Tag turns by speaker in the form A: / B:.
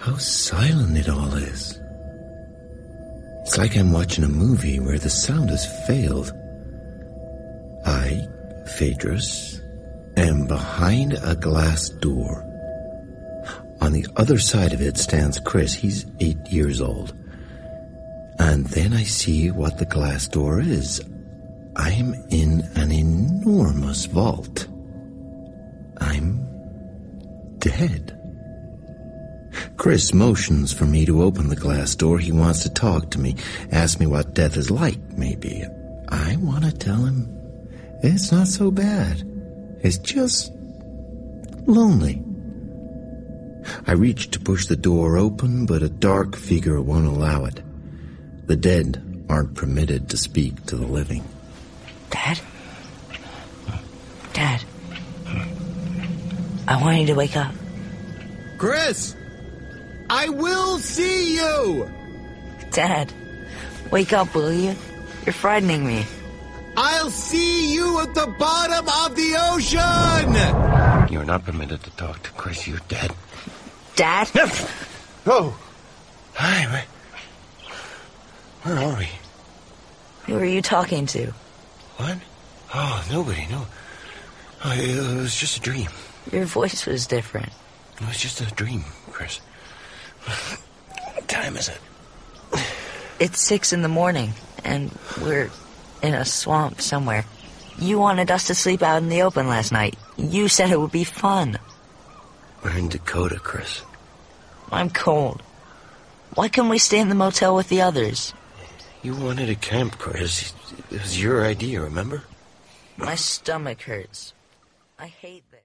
A: How silent it all is. It's like I'm watching a movie where the sound has failed. I, Phaedrus, am behind a glass door. On the other side of it stands Chris. He's 8 years old. And then I see what the glass door is. I'm in an enormous vault. I'm dead. Chris motions for me to open the glass door. He wants to talk to me, ask me what death is like, maybe. I want to tell him it's not so bad. It's just lonely. I reach to push the door open, but a dark figure won't allow it. The dead aren't permitted to speak to the living.
B: Dad? Dad? I want you to wake up.
A: Chris! I will see you!
B: Dad, wake up, will you? You're frightening me.
A: I'll see you at the bottom of the ocean!
C: You're not permitted to talk to Chris. You're dead.
B: Dad?
C: Oh! Hi, where are we?
B: Who are you talking to?
C: What? Oh, nobody, no. Oh, it was just a dream.
B: Your voice was different.
C: It was just a dream, Chris. What time is it?
B: It's 6 a.m, and we're in a swamp somewhere. You wanted us to sleep out in the open last night. You said it would be fun.
C: We're in Dakota, Chris.
B: I'm cold. Why couldn't we stay in the motel with the others?
C: You wanted a camp, Chris. It was your idea, remember?
B: My stomach hurts. I hate this.